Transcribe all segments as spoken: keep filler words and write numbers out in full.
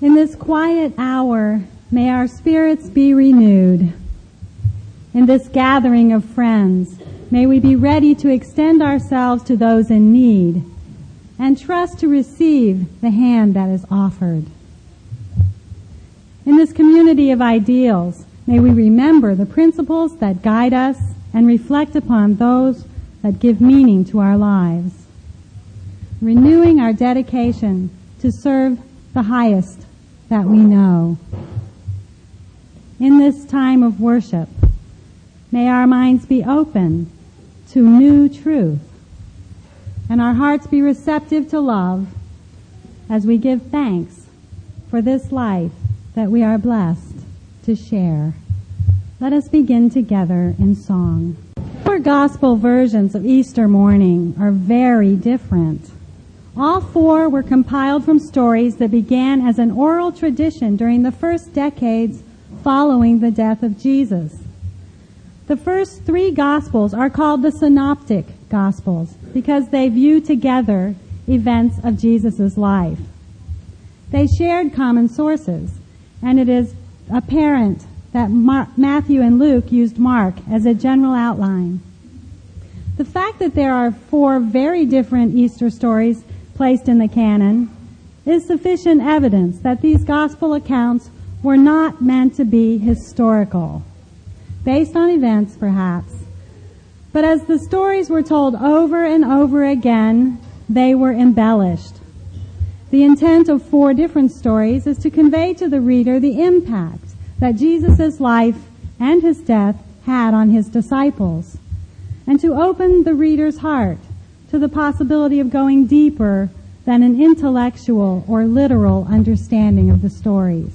In this quiet hour, may our spirits be renewed. In this gathering of friends, may we be ready to extend ourselves to those in need and trust to receive the hand that is offered. In this community of ideals, may we remember the principles that guide us and reflect upon those that give meaning to our lives, renewing our dedication to serve the highest that we know. In this time of worship, may our minds be open to new truth and our hearts be receptive to love as we give thanks for this life that we are blessed to share. Let us begin together in song. Four gospel versions of Easter morning are very different. All four were compiled from stories that began as an oral tradition during the first decades following the death of Jesus. The first three Gospels are called the Synoptic Gospels because they view together events of Jesus' life. They shared common sources, and it is apparent that Mar- Matthew and Luke used Mark as a general outline. The fact that there are four very different Easter stories placed in the canon is sufficient evidence that these gospel accounts were not meant to be historical, based on events perhaps. But as the stories were told over and over again, they were embellished. The intent of four different stories is to convey to the reader the impact that Jesus' life and his death had on his disciples, and to open the reader's heart to the possibility of going deeper than an intellectual or literal understanding of the stories.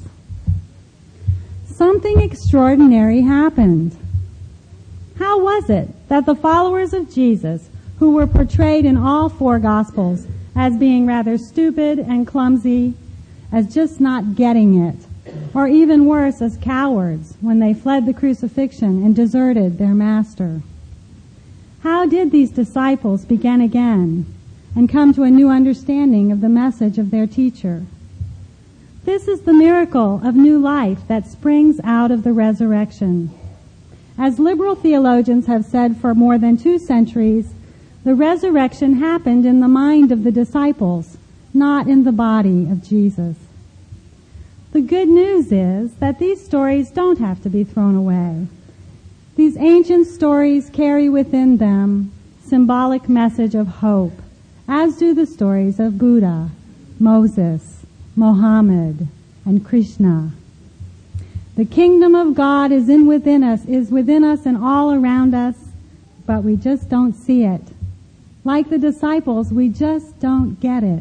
Something extraordinary happened. How was it that the followers of Jesus, who were portrayed in all four Gospels as being rather stupid and clumsy, as just not getting it, or even worse, as cowards when they fled the crucifixion and deserted their master? How did these disciples begin again and come to a new understanding of the message of their teacher? This is the miracle of new life that springs out of the resurrection. As liberal theologians have said for more than two centuries, the resurrection happened in the mind of the disciples, not in the body of Jesus. The good news is that these stories don't have to be thrown away. These ancient stories carry within them symbolic message of hope, as do the stories of Buddha, Moses, Mohammed, and Krishna. The kingdom of God is in within us, is within us and all around us, but we just don't see it. Like the disciples, we just don't get it.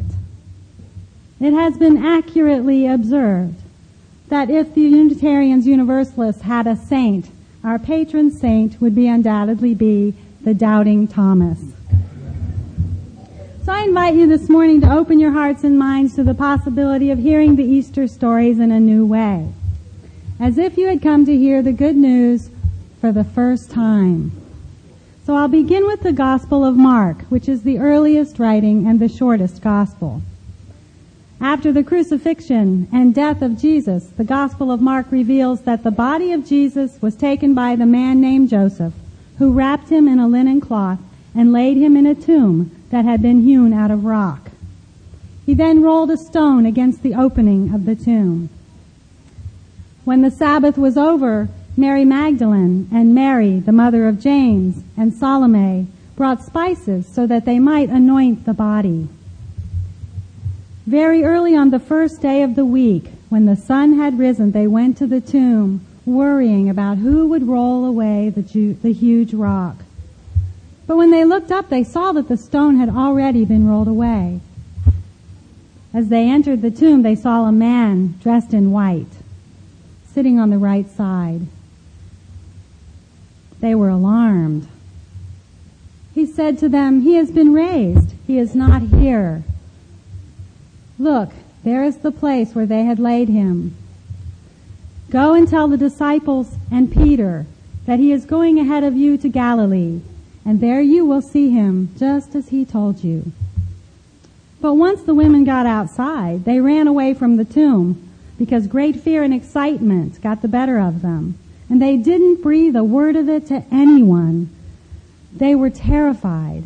It has been accurately observed that if the Unitarians Universalists had a saint, our patron saint would be undoubtedly be the doubting Thomas. So I invite you this morning to open your hearts and minds to the possibility of hearing the Easter stories in a new way, as if you had come to hear the good news for the first time. So I'll begin with the Gospel of Mark, which is the earliest writing and the shortest Gospel. After the crucifixion and death of Jesus, the Gospel of Mark reveals that the body of Jesus was taken by the man named Joseph, who wrapped him in a linen cloth and laid him in a tomb that had been hewn out of rock. He then rolled a stone against the opening of the tomb. When the Sabbath was over, Mary Magdalene and Mary, the mother of James, and Salome brought spices so that they might anoint the body. Very early on the first day of the week, when the sun had risen, they went to the tomb, worrying about who would roll away the, ju- the huge rock. But when they looked up, they saw that the stone had already been rolled away. As they entered the tomb, they saw a man dressed in white, sitting on the right side. They were alarmed. He said to them, "He has been raised. He is not here. Look, there is the place where they had laid him. Go and tell the disciples and Peter that he is going ahead of you to Galilee, and there you will see him just as he told you." But once the women got outside, they ran away from the tomb, because great fear and excitement got the better of them. And they didn't breathe a word of it to anyone. They were terrified.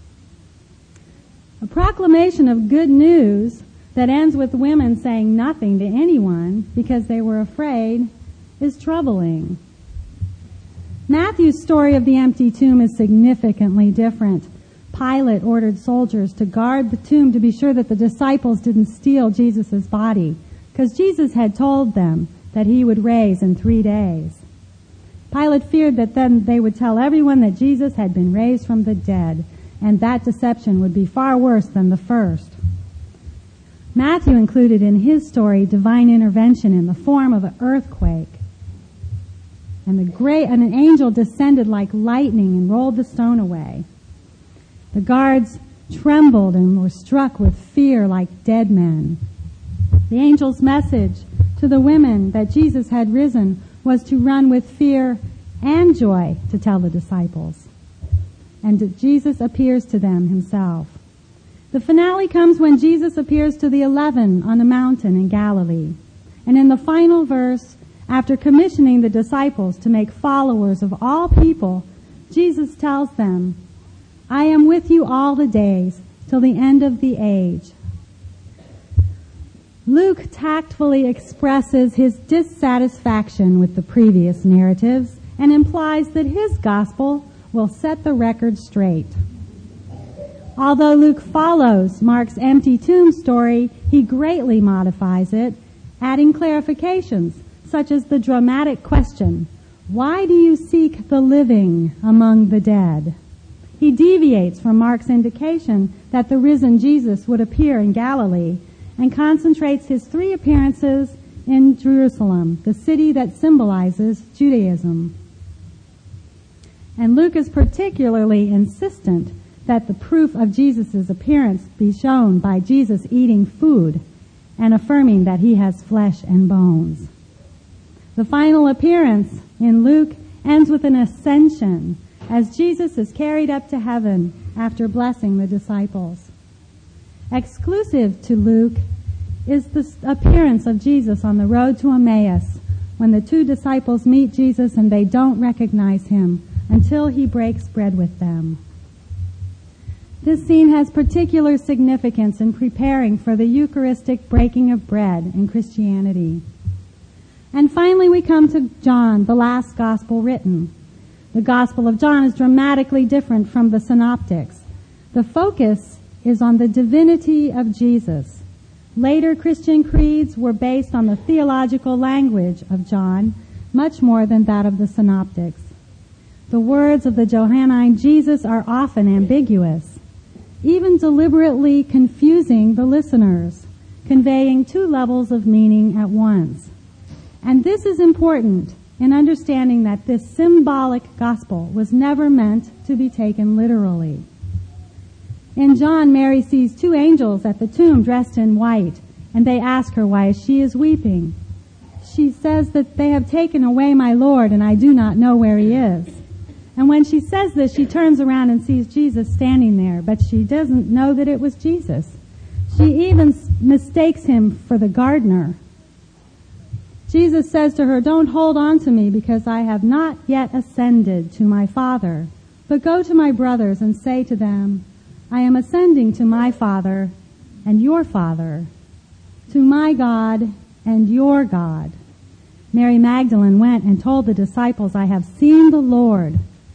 A proclamation of good news that ends with women saying nothing to anyone because they were afraid is troubling. Matthew's story of the empty tomb is significantly different. Pilate ordered soldiers to guard the tomb to be sure that the disciples didn't steal Jesus' body, because Jesus had told them that he would raise in three days. Pilate feared that then they would tell everyone that Jesus had been raised from the dead, and that deception would be far worse than the first. Matthew included in his story divine intervention in the form of an earthquake. And, the great, and an angel descended like lightning and rolled the stone away. The guards trembled and were struck with fear like dead men. The angel's message to the women that Jesus had risen was to run with fear and joy to tell the disciples. And Jesus appears to them himself. The finale comes when Jesus appears to the eleven on a mountain in Galilee. And in the final verse, after commissioning the disciples to make followers of all people, Jesus tells them, "I am with you all the days till the end of the age." Luke tactfully expresses his dissatisfaction with the previous narratives and implies that his gospel will set the record straight. Although Luke follows Mark's empty tomb story, he greatly modifies it, adding clarifications, such as the dramatic question, "Why do you seek the living among the dead?" He deviates from Mark's indication that the risen Jesus would appear in Galilee and concentrates his three appearances in Jerusalem, the city that symbolizes Judaism. And Luke is particularly insistent that the proof of Jesus' appearance be shown by Jesus eating food and affirming that he has flesh and bones. The final appearance in Luke ends with an ascension as Jesus is carried up to heaven after blessing the disciples. Exclusive to Luke is the appearance of Jesus on the road to Emmaus when the two disciples meet Jesus and they don't recognize him until he breaks bread with them. This scene has particular significance in preparing for the Eucharistic breaking of bread in Christianity. And finally we come to John, the last gospel written. The Gospel of John is dramatically different from the synoptics. The focus is on the divinity of Jesus. Later Christian creeds were based on the theological language of John, much more than that of the synoptics. The words of the Johannine Jesus are often ambiguous, even deliberately confusing the listeners, conveying two levels of meaning at once. And this is important in understanding that this symbolic gospel was never meant to be taken literally. In John, Mary sees two angels at the tomb dressed in white, and they ask her why she is weeping. She says that they have taken away my Lord, and I do not know where he is. And when she says this, she turns around and sees Jesus standing there, but she doesn't know that it was Jesus. She even mistakes him for the gardener. Jesus says to her, "Don't hold on to me because I have not yet ascended to my Father, but go to my brothers and say to them, I am ascending to my Father and your Father, to my God and your God." Mary Magdalene went and told the disciples, "I have seen the Lord."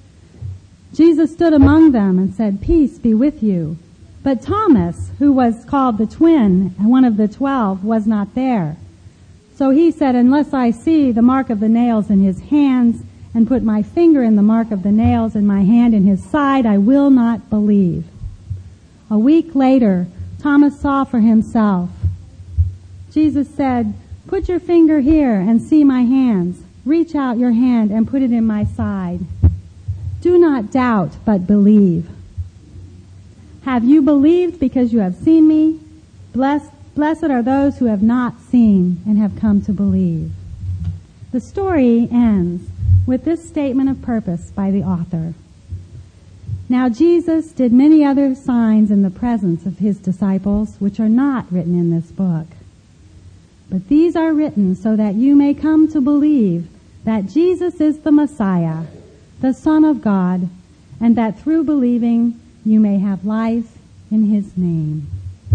Jesus stood among them and said, "Peace be with you." But Thomas, who was called the twin, and one of the twelve, was not there. So he said, "Unless I see the mark of the nails in his hands and put my finger in the mark of the nails and my hand in his side, I will not believe." A week later, Thomas saw for himself. Jesus said, "Put your finger here and see my hands. Reach out your hand and put it in my side. Do not doubt, but believe." Have you believed because you have seen me? Blessed, blessed are those who have not seen and have come to believe. The story ends with this statement of purpose by the author. Now Jesus did many other signs in the presence of his disciples, which are not written in this book. But these are written so that you may come to believe that Jesus is the Messiah, the Son of God, and that through believing you may have life in his name.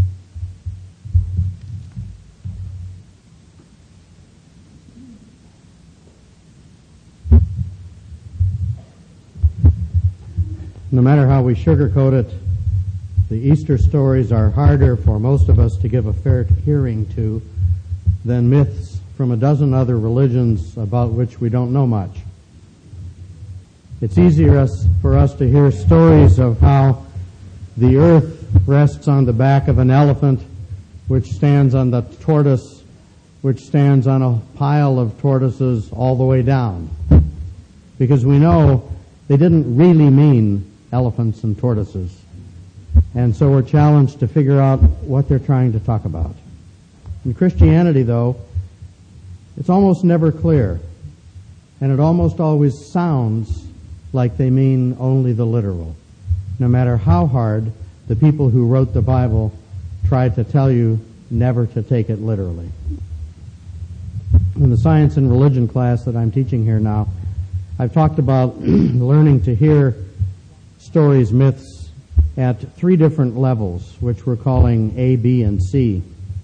No matter how we sugarcoat it, the Easter stories are harder for most of us to give a fair hearing to than myths from a dozen other religions about which we don't know much. It's easier for us to hear stories of how the earth rests on the back of an elephant, which stands on the tortoise, which stands on a pile of tortoises all the way down. Because we know they didn't really mean elephants and tortoises. And so we're challenged to figure out what they're trying to talk about. In Christianity, though, it's almost never clear, and it almost always sounds like they mean only the literal, no matter how hard the people who wrote the Bible tried to tell you never to take it literally. In the science and religion class that I'm teaching here now, I've talked about learning to hear stories, myths, at three different levels, which we're calling A, B, and C.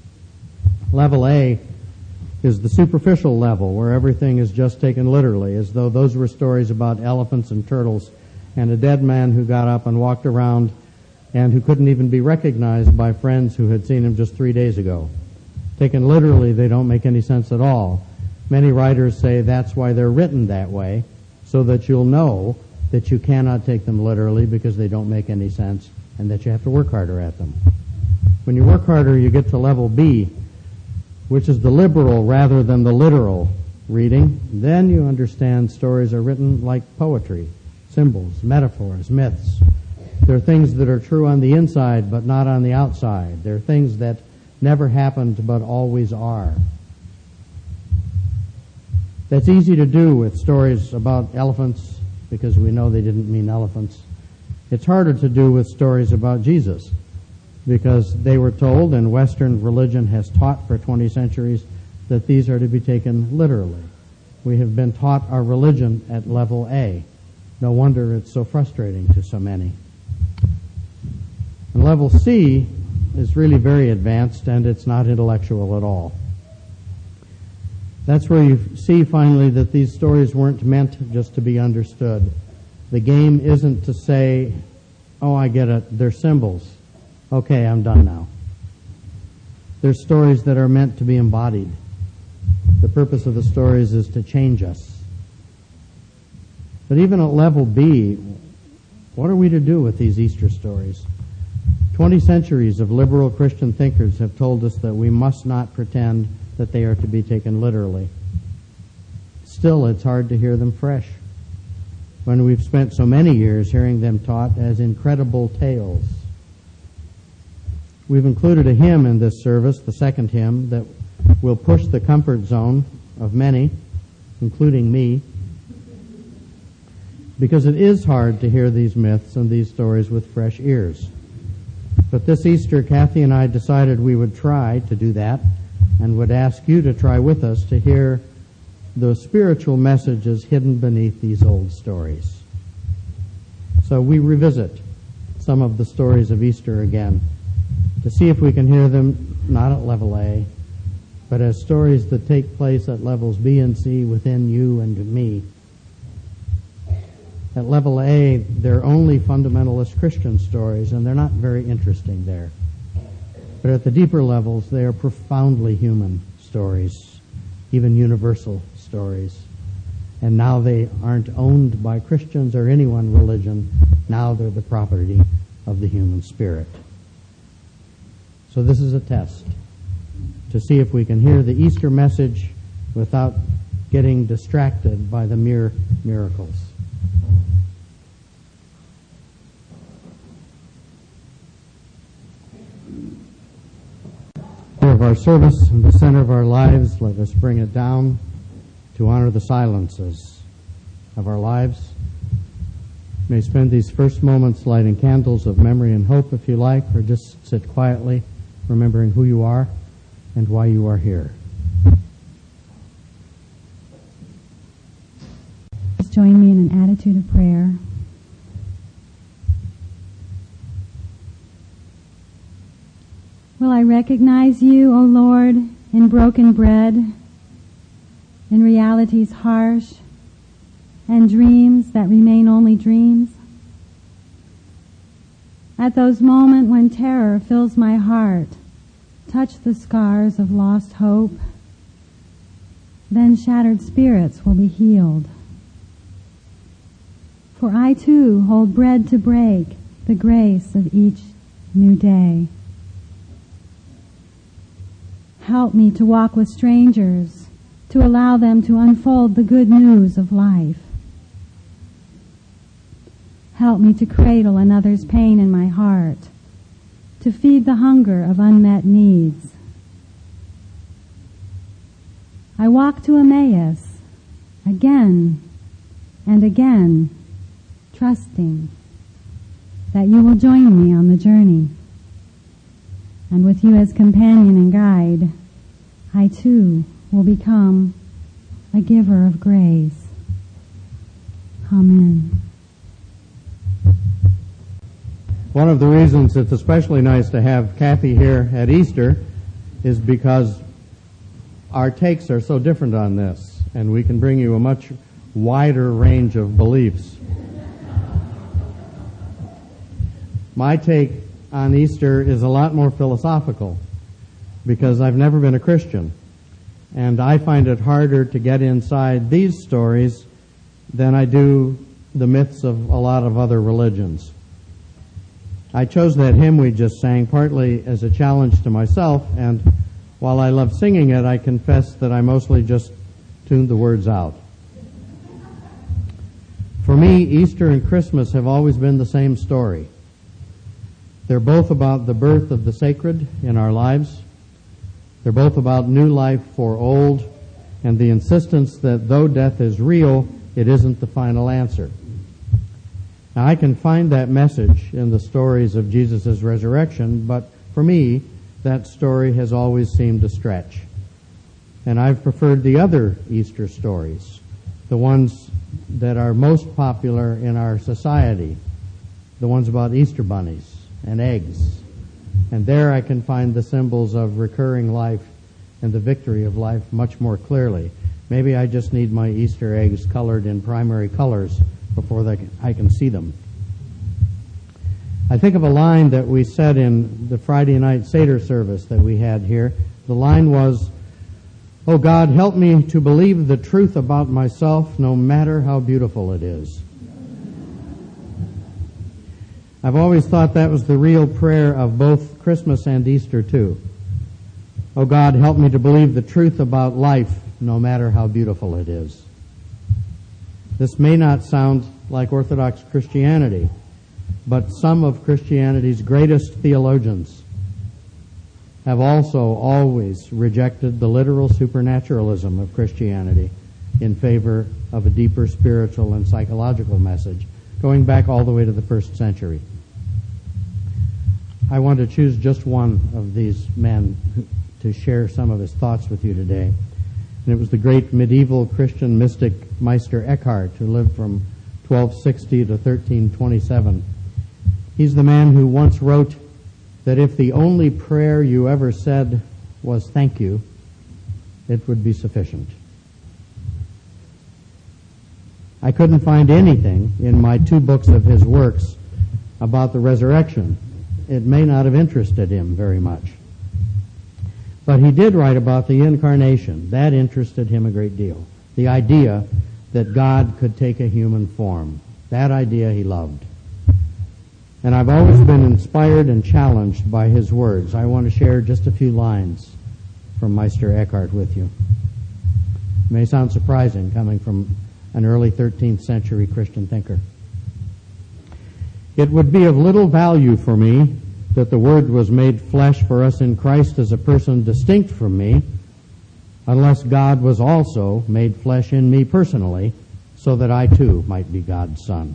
Level A is the superficial level, where everything is just taken literally, as though those were stories about elephants and turtles and a dead man who got up and walked around and who couldn't even be recognized by friends who had seen him just three days ago. Taken literally, they don't make any sense at all. Many writers say that's why they're written that way, so that you'll know that you cannot take them literally because they don't make any sense and that you have to work harder at them. When you work harder, you get to level B, which is the liberal rather than the literal reading. Then you understand stories are written like poetry, symbols, metaphors, myths. They're things that are true on the inside but not on the outside. They're things that never happened but always are. That's easy to do with stories about elephants because we know they didn't mean elephants. It's harder to do with stories about Jesus because they were told, and Western religion has taught for twenty centuries, that these are to be taken literally. We have been taught our religion at level A. No wonder it's so frustrating to so many. And level C is really very advanced, and it's not intellectual at all. That's where you see finally that these stories weren't meant just to be understood. The game isn't to say, oh, I get it, they're symbols. Okay, I'm done now. They're stories that are meant to be embodied. The purpose of the stories is to change us. But even at level B, what are we to do with these Easter stories? Twenty centuries of liberal Christian thinkers have told us that we must not pretend that they are to be taken literally. Still, it's hard to hear them fresh when we've spent so many years hearing them taught as incredible tales. We've included a hymn in this service, the second hymn, that will push the comfort zone of many, including me, because it is hard to hear these myths and these stories with fresh ears. But this Easter, Kathy and I decided we would try to do that and would ask you to try with us to hear the spiritual messages hidden beneath these old stories. So we revisit some of the stories of Easter again to see if we can hear them not at level A, but as stories that take place at levels B and C within you and me. At level A, they're only fundamentalist Christian stories, and they're not very interesting there. But at the deeper levels, they are profoundly human stories, even universal stories. And now they aren't owned by Christians or any one religion. Now they're the property of the human spirit. So this is a test to see if we can hear the Easter message without getting distracted by the mere miracles. Of our service in the center of our lives, let us bring it down to honor the silences of our lives. You may spend these first moments lighting candles of memory and hope if you like, or just sit quietly remembering who you are and why you are here. join me in an attitude of prayer. Will I recognize you, O Lord, in broken bread, in realities harsh, and dreams that remain only dreams? At those moments when terror fills my heart, touch the scars of lost hope, then shattered spirits will be healed. For I too hold bread to break, the grace of each new day. Help me to walk with strangers, to allow them to unfold the good news of life. Help me to cradle another's pain in my heart, to feed the hunger of unmet needs. I walk to Emmaus, again and again, trusting that you will join me on the journey. And with you as companion and guide, I too will become a giver of grace. Amen. One of the reasons it's especially nice to have Kathy here at Easter is because our takes are so different on this, and we can bring you a much wider range of beliefs. My take on Easter is a lot more philosophical because I've never been a Christian, and I find it harder to get inside these stories than I do the myths of a lot of other religions. I chose that hymn we just sang partly as a challenge to myself, and while I love singing it, I confess that I mostly just tuned the words out. For me, Easter and Christmas have always been the same story. They're both about the birth of the sacred in our lives. They're both about new life for old, and the insistence that though death is real, it isn't the final answer. Now, I can find that message in the stories of Jesus' resurrection, but for me, that story has always seemed a stretch. And I've preferred the other Easter stories, the ones that are most popular in our society, the ones about Easter bunnies and eggs. And there I can find the symbols of recurring life and the victory of life much more clearly. Maybe I just need my Easter eggs colored in primary colors before they can, I can see them. I think of a line that we said in the Friday night Seder service that we had here. The line was, "Oh God, help me to believe the truth about myself no matter how beautiful it is." I've always thought that was the real prayer of both Christmas and Easter too. Oh God, help me to believe the truth about life no matter how beautiful it is. This may not sound like Orthodox Christianity, but some of Christianity's greatest theologians have also always rejected the literal supernaturalism of Christianity in favor of a deeper spiritual and psychological message, going back all the way to the first century. I want to choose just one of these men to share some of his thoughts with you today. And it was the great medieval Christian mystic Meister Eckhart, who lived from twelve sixty to thirteen twenty-seven. He's the man who once wrote that if the only prayer you ever said was thank you, it would be sufficient. I couldn't find anything in my two books of his works about the resurrection. It may not have interested him very much. But he did write about the incarnation. That interested him a great deal. The idea that God could take a human form. That idea he loved. And I've always been inspired and challenged by his words. I want to share just a few lines from Meister Eckhart with you. It may sound surprising coming from an early thirteenth century Christian thinker. It would be of little value for me that the Word was made flesh for us in Christ as a person distinct from me, unless God was also made flesh in me personally, so that I too might be God's Son.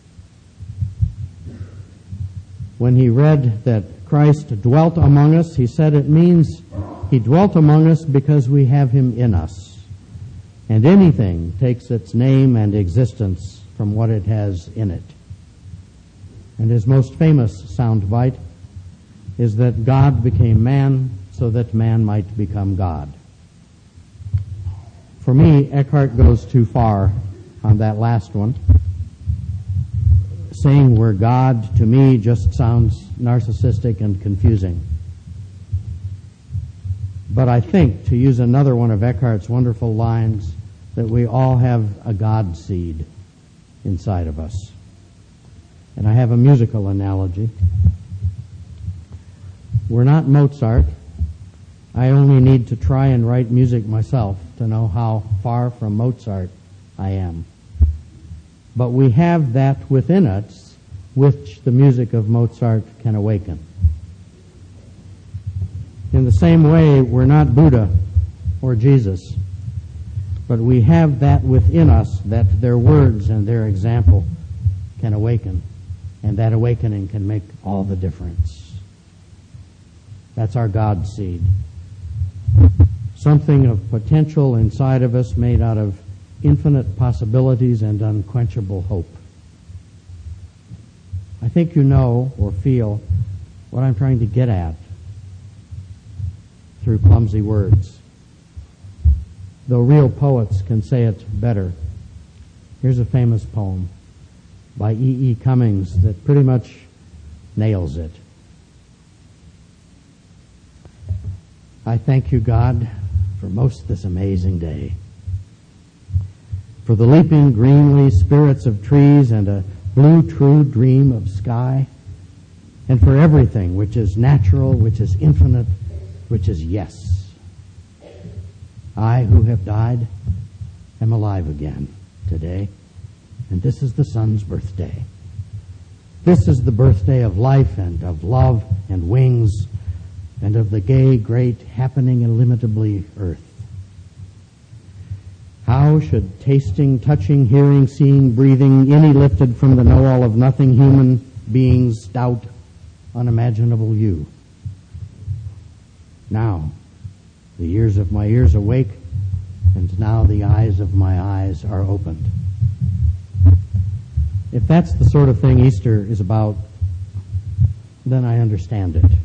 When he read that Christ dwelt among us, he said it means he dwelt among us because we have him in us. and anything takes its name and existence from what it has in it. And his most famous soundbite is that God became man so that man might become God. For me, Eckhart goes too far on that last one. Saying we're God, to me, just sounds narcissistic and confusing. But I think, to use another one of Eckhart's wonderful lines, that we all have a God seed inside of us. And I have a musical analogy. We're not Mozart. I only need to try and write music myself to know how far from Mozart I am. But we have that within us which the music of Mozart can awaken. In the same way, we're not Buddha or Jesus, but we have that within us that their words and their example can awaken, and that awakening can make all the difference. That's our God seed. Something of potential inside of us made out of infinite possibilities and unquenchable hope. I think you know or feel what I'm trying to get at through clumsy words. Though real poets can say it better. Here's a famous poem by E E. Cummings that pretty much nails it. I thank you, God, for most this amazing day, for the leaping greenly spirits of trees and a blue true dream of sky, and for everything which is natural, which is infinite, which is yes. I who have died am alive again today, and this is the sun's birthday. This is the birthday of life and of love and wings and of the gay, great, happening illimitably earth. How should tasting, touching, hearing, seeing, breathing, any lifted from the know-all of nothing human beings doubt unimaginable you? Now, the ears of my ears awake, and now the eyes of my eyes are opened. If that's the sort of thing Easter is about, then I understand it.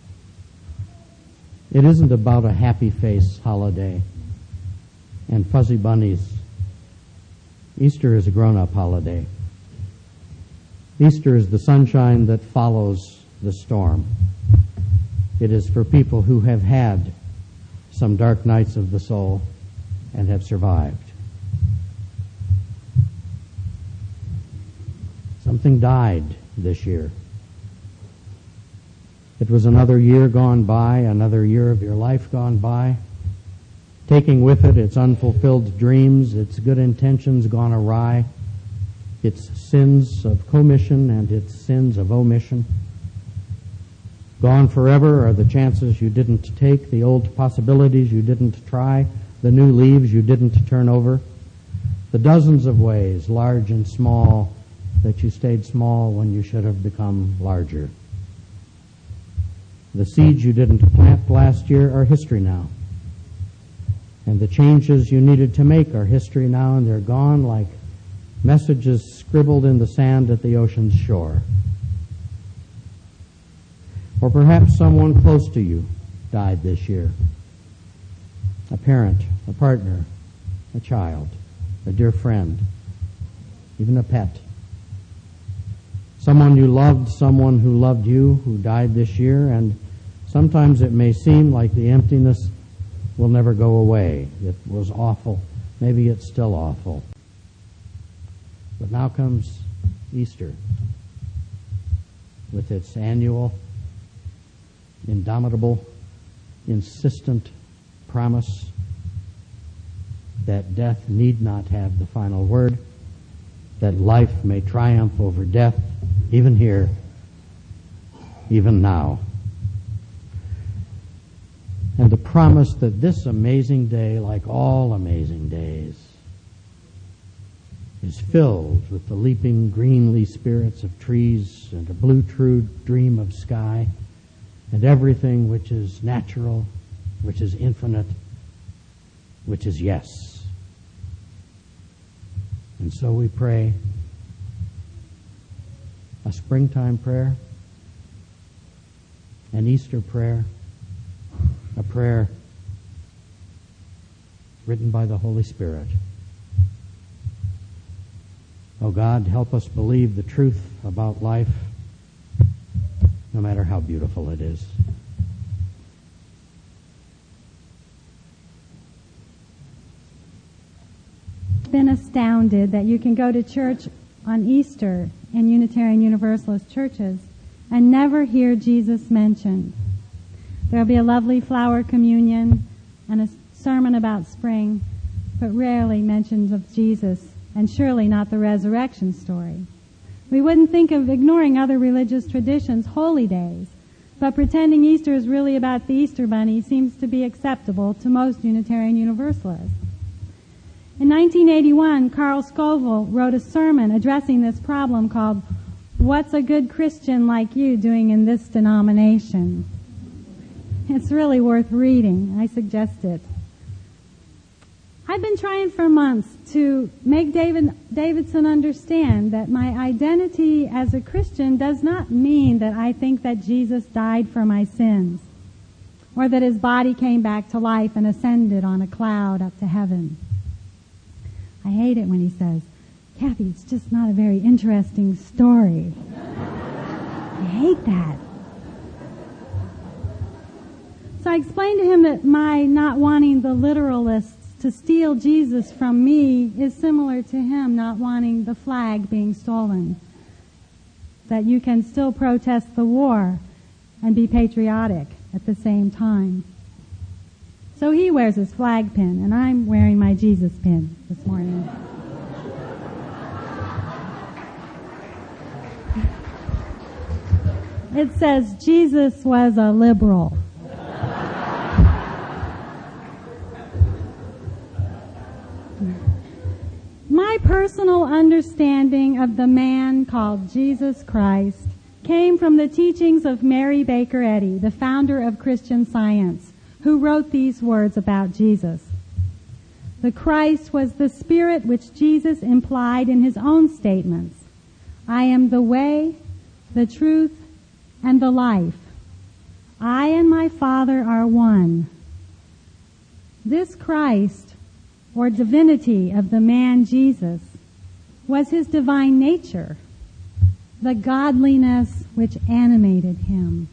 It isn't about a happy face holiday and fuzzy bunnies. Easter is a grown-up holiday. Easter is the sunshine that follows the storm. It is for people who have had some dark nights of the soul and have survived. Something died this year. It was another year gone by, another year of your life gone by, taking with it its unfulfilled dreams, its good intentions gone awry, its sins of commission and its sins of omission. Gone forever are the chances you didn't take, the old possibilities you didn't try, the new leaves you didn't turn over, the dozens of ways, large and small, that you stayed small when you should have become larger. The seeds you didn't plant last year are history now. And the changes you needed to make are history now, and they're gone like messages scribbled in the sand at the ocean's shore. Or perhaps someone close to you died this year. A parent, a partner, a child, a dear friend, even a pet. Someone you loved, someone who loved you, who died this year, and sometimes it may seem like the emptiness will never go away. It was awful. Maybe it's still awful. But now comes Easter with its annual, indomitable, insistent promise that death need not have the final word, that life may triumph over death, even here, even now. And the promise that this amazing day, like all amazing days, is filled with the leaping greenly spirits of trees and a blue true dream of sky and everything which is natural, which is infinite, which is yes. And so we pray a springtime prayer, an Easter prayer, a prayer written by the Holy Spirit. Oh God, help us believe the truth about life, no matter how beautiful it is. I've been astounded that you can go to church on Easter in Unitarian Universalist churches and never hear Jesus mentioned. There'll be a lovely flower communion and a sermon about spring, but rarely mentions of Jesus, and surely not the resurrection story. We wouldn't think of ignoring other religious traditions, holy days, but pretending Easter is really about the Easter bunny seems to be acceptable to most Unitarian Universalists. In nineteen eighty-one, Carl Scoville wrote a sermon addressing this problem called, "What's a Good Christian Like You Doing in This Denomination?" It's really worth reading. I suggest it. I've been trying for months to make David Davidson understand that my identity as a Christian does not mean that I think that Jesus died for my sins, or that his body came back to life and ascended on a cloud up to heaven. I hate it when he says, "Kathy, it's just not a very interesting story." I hate that. So I explained to him that my not wanting the literalists to steal Jesus from me is similar to him not wanting the flag being stolen. That you can still protest the war and be patriotic at the same time. So he wears his flag pin, and I'm wearing my Jesus pin this morning. It says, Jesus was a liberal. My personal understanding of the man called Jesus Christ came from the teachings of Mary Baker Eddy, the founder of Christian Science, who wrote these words about Jesus. The Christ was the spirit which Jesus implied in his own statements. I am the way, the truth, and the life. I and my Father are one. This Christ, or divinity of the man Jesus, was his divine nature, the godliness which animated him.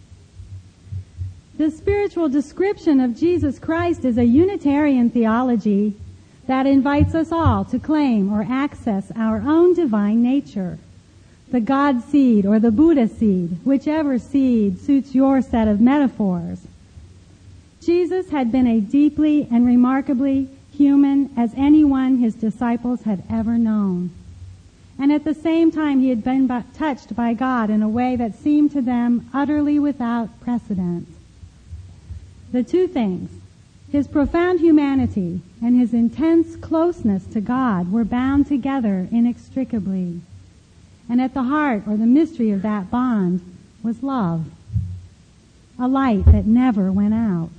The spiritual description of Jesus Christ is a Unitarian theology that invites us all to claim or access our own divine nature, the God seed or the Buddha seed, whichever seed suits your set of metaphors. Jesus had been a deeply and remarkably human as anyone his disciples had ever known. And at the same time, he had been touched by God in a way that seemed to them utterly without precedent. The two things, his profound humanity and his intense closeness to God, were bound together inextricably. And at the heart, or the mystery of that bond, was love, a light that never went out.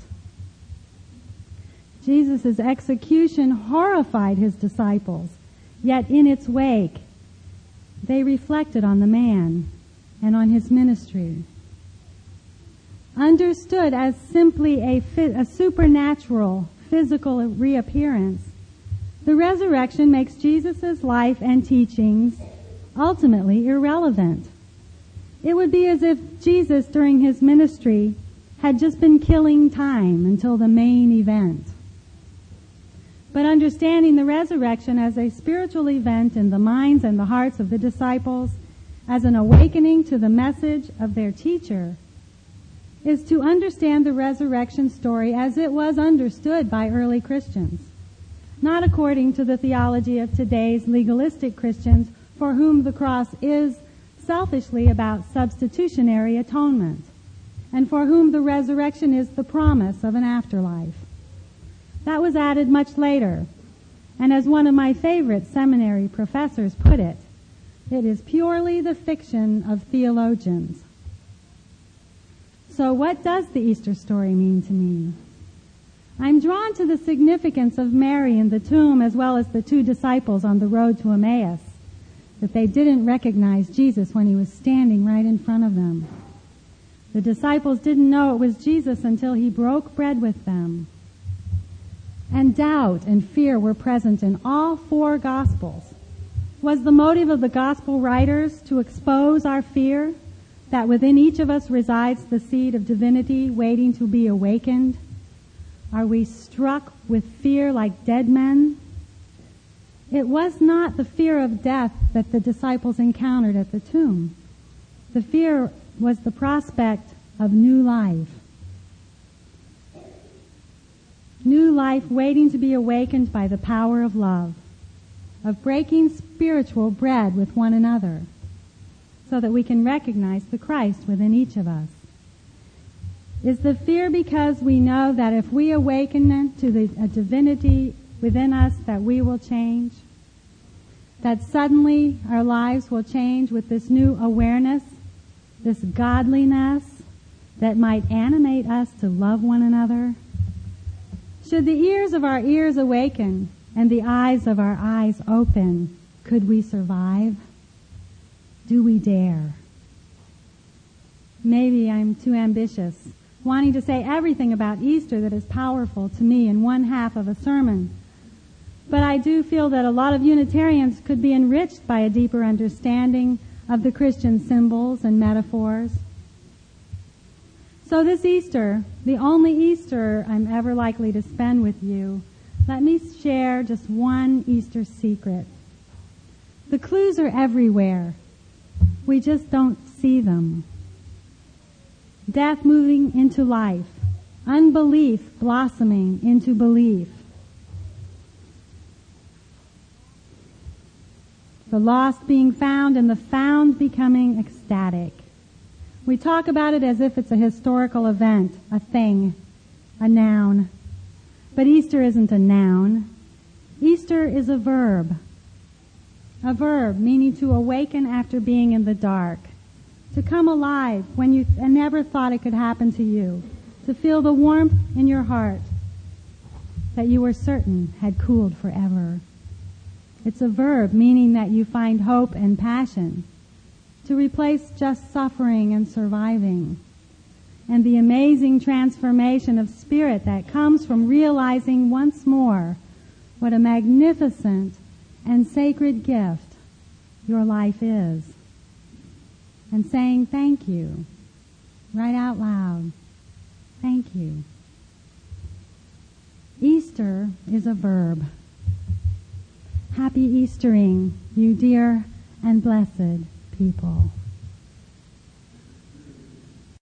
Jesus' execution horrified his disciples, yet in its wake, they reflected on the man and on his ministry. Understood as simply a, a supernatural physical reappearance, the resurrection makes Jesus' life and teachings ultimately irrelevant. It would be as if Jesus, during his ministry, had just been killing time until the main event. But understanding the resurrection as a spiritual event in the minds and the hearts of the disciples, as an awakening to the message of their teacher, is to understand the resurrection story as it was understood by early Christians, not according to the theology of today's legalistic Christians, for whom the cross is selfishly about substitutionary atonement, and for whom the resurrection is the promise of an afterlife. That was added much later, and as one of my favorite seminary professors put it, it is purely the fiction of theologians. So what does the Easter story mean to me? I'm drawn to the significance of Mary in the tomb as well as the two disciples on the road to Emmaus, that they didn't recognize Jesus when he was standing right in front of them. The disciples didn't know it was Jesus until he broke bread with them. And doubt and fear were present in all four Gospels. Was the motive of the Gospel writers to expose our fear, that within each of us resides the seed of divinity waiting to be awakened? Are we struck with fear like dead men? It was not the fear of death that the disciples encountered at the tomb. The fear was the prospect of new life. New life waiting to be awakened by the power of love, of breaking spiritual bread with one another, so that we can recognize the Christ within each of us. Is the fear because we know that if we awaken to the a divinity within us that we will change? That suddenly our lives will change with this new awareness, this godliness that might animate us to love one another? Should the ears of our ears awaken and the eyes of our eyes open, could we survive? Do we dare? Maybe I'm too ambitious, wanting to say everything about Easter that is powerful to me in one half of a sermon. But I do feel that a lot of Unitarians could be enriched by a deeper understanding of the Christian symbols and metaphors. So this Easter, the only Easter I'm ever likely to spend with you, let me share just one Easter secret. The clues are everywhere. We just don't see them. Death moving into life. Unbelief blossoming into belief. The lost being found and the found becoming ecstatic. We talk about it as if it's a historical event, a thing, a noun. But Easter isn't a noun. Easter is a verb. A verb meaning to awaken after being in the dark. To come alive when you th- never thought it could happen to you. To feel the warmth in your heart that you were certain had cooled forever. It's a verb meaning that you find hope and passion. To replace just suffering and surviving. And the amazing transformation of spirit that comes from realizing once more what a magnificent and sacred gift your life is. And saying thank you, right out loud. Thank you. Easter is a verb. Happy Eastering, you dear and blessed people.